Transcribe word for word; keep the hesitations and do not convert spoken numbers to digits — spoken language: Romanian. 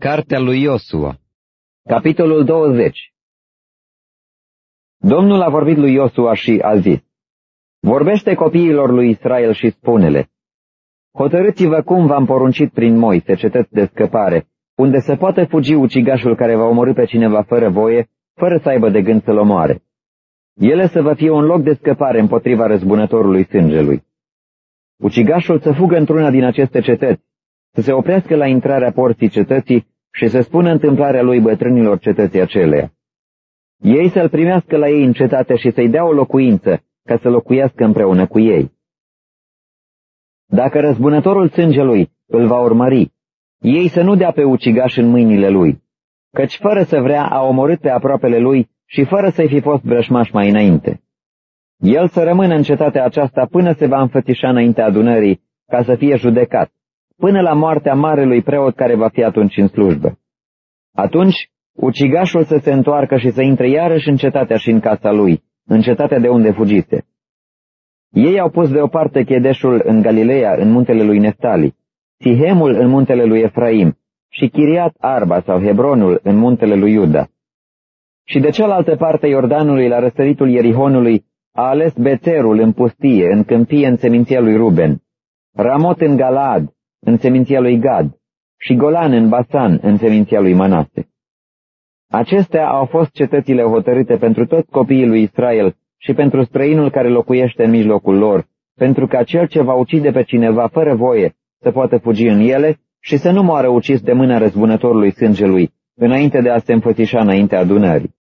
Cartea lui Iosua, capitolul douăzeci. Domnul a vorbit lui Iosua și a zis: Vorbește copiilor lui Israel și spune-le: Hotărâți-vă cum v-am poruncit prin Moise cetăți de scăpare, unde se poate fugi ucigașul care va omorî pe cineva fără voie, fără să aibă de gând să-l omoare. Ele să vă fie un loc de scăpare împotriva răzbunătorului sângelui. Ucigașul să fugă într-una din aceste cetăți, să se oprească la intrarea porții cetății și să spună întâmplarea lui bătrânilor cetății aceleia. Ei să-l primească la ei în cetate și să-i dea o locuință, ca să locuiască împreună cu ei. Dacă răzbunătorul sângelui îl va urmări, ei să nu dea pe ucigaș în mâinile lui, căci fără să vrea a omorât pe aproapele lui și fără să-i fi fost vrășmaș mai înainte. El să rămână în cetatea aceasta până se va înfățișa înaintea adunării, ca să fie judecat, până la moartea marelui preot care va fi atunci în slujbă. Atunci, ucigașul să se întoarcă și să intre iarăși în cetatea și în casa lui, în cetatea de unde fugise. Ei au pus deoparte Chedeșul în Galileea, în muntele lui Neftali, Sihemul în muntele lui Efraim și Chiriat Arba sau Hebronul în muntele lui Iuda. Și de cealaltă parte Iordanului, la răsăritul Ierihonului, a ales Bețerul în pustie, în câmpie, în seminția lui Ruben, Ramot în Galaad, în seminția lui Gad, și Golan în Basan, în seminția lui Manase. Acestea au fost cetățile hotărâte pentru toți copiii lui Israel și pentru străinul care locuiește în mijlocul lor, pentru ca cel ce va ucide pe cineva fără voie să poată fugi în ele și să nu moară ucis de mâna răzbunătorului sângelui, înainte de a se înfățișa înaintea adunării.